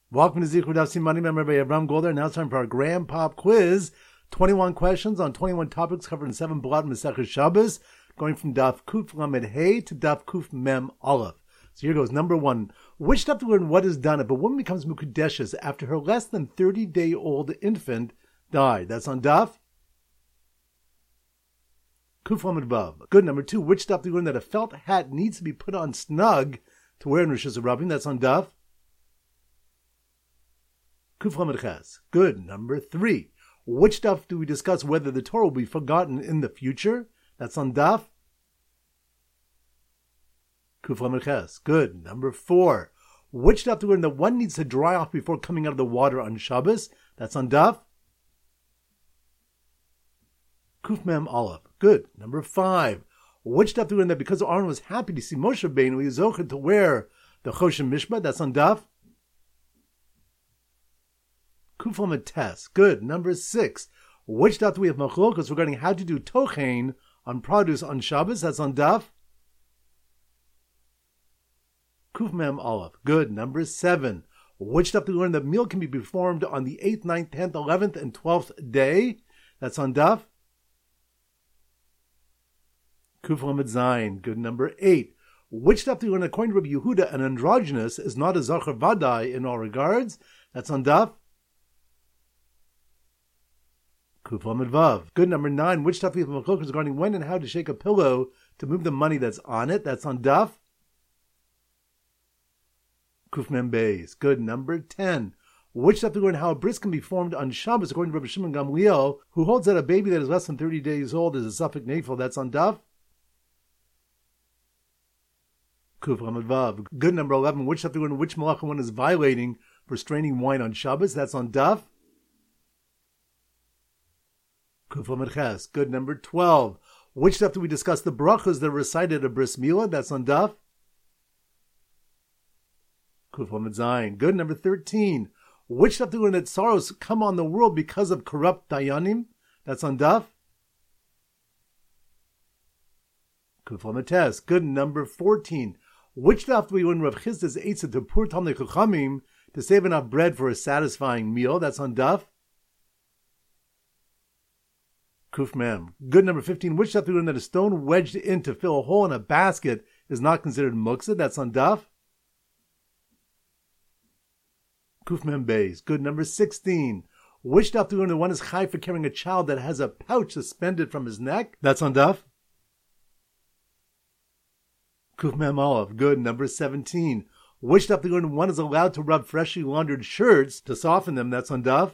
Welcome to Zichud Daf Simani. I'm Rabbi Avram Golder. Now it's time for our Grand Pop Quiz. 21 questions on 21 topics covered in 7 Blot Masechah Shabbos, going from Daf Kuf Lamed Hey to Daf Kuf Mem Aleph. So here goes. Number 1. Which Daf to learn what is done if a woman becomes Mukadeshes after her less than 30-day-old infant died? That's on Daf Kuf Lamed Vav. Good. Number 2. Which Daf to learn that a felt hat needs to be put on snug to wear in Rosh Hashanah? That's on Daf Kuf Lamed Ches. Good. Number 3. Which stuff do we discuss whether the Torah will be forgotten in the future? That's on Daf Kuf Lamed Ches. Good. Number 4. Which stuff do we learn that one needs to dry off before coming out of the water on Shabbos? That's on Daf Kuf Mem Aleph. Good. Number 5. Which stuff do we learn that because Aaron was happy to see Moshe Rabbeinu, he was zocheh to wear the Choshen Mishpat? That's on Daf Kuf Lamed Tes. Good. Number 6. Which daf do we have machlokas regarding how to do tochein on produce on Shabbos? That's on Daf Kuf Mem Aleph. Good. Number 7. Which daf do we learn that meal can be performed on the 8th, 9th, 10th, 11th, and 12th day? That's on Daf Kuf Lamed Zayin. Good. Number 8. Which daf do we learn according to Rabbi Yehuda an androgynous is not a zachar vadai in all regards? That's on Daf Kuf Lamed Vav. Good. Number 9. Which stuff we have machlokas regarding when and how to shake a pillow to move the money that's on it? That's on Daf Kuf Mem Beis. Good. Number 10. Which stuff we learn how a bris can be formed on Shabbos according to Rabbi Shimon Gamliel, who holds that a baby that is less than 30 days old is a suffix nafil? That's on Daf Kuf Lamed Vav. Good. Number 11. Which stuff we learn which malacha one is violating for straining wine on Shabbos? That's on Daf Kuf Lamed Ches. Good. Number 12. Which stuff do we discuss the brachas that are recited at bris milah? That's on Daf Kuf Lamed Zayin. Good. Number 13. Which stuff do we learn that sorrows come on the world because of corrupt dayanim? That's on Daf Kuf Lamed Tes. Good. Number 14. Which stuff do we learn Rav Chisda's eitzah to poor Talmidei Chachamim to save enough bread for a satisfying meal? That's on Daf Kuf Mem. Good. Number 15. Which stuff do we learn that a stone wedged in to fill a hole in a basket is not considered muktzah? That's on Daf Kuf Mem Beis. Good. Number 16. Which stuff do we learn that one is chai for carrying a child that has a pouch suspended from his neck? That's on Daf Kuf Mem Aleph. Good. Number 17. Which stuff do we learn one is allowed to rub freshly laundered shirts to soften them? That's on Daf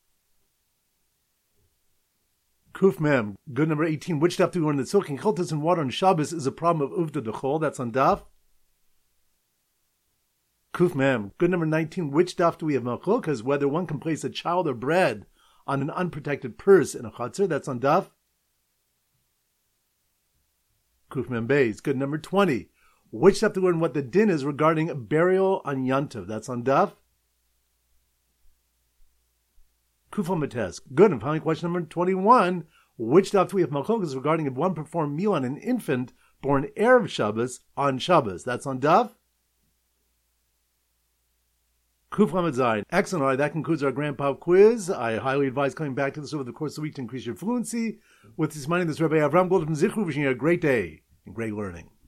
Kuf Mem. Good. Number 18. Which stuff do we learn that soaking chiltas in water on Shabbos is a problem of uvda dechol? That's on Daf Kuf Mem. Good. Number 19. Which stuff do we have machlokas whether one can place a child or bread on an unprotected purse in a chatzar? That's on Daf Kuf Mem Beis. Good. Number 20. Which stuff do we learn what the din is regarding burial on Yantav? That's on Daf Kuf Lamed Tes. Good. And finally, question number 21. Which stuff do we have machlokas regarding if one performed meal on an infant born Erev Shabbos on Shabbos? That's on Daf Kuf Lamed Zayin. Excellent. All right, that concludes our Grand Pop Quiz. I highly advise coming back to this over the course of the week to increase your fluency. With this money, this Rabbi Avram Golder from Zichud, wishing you a great day and great learning.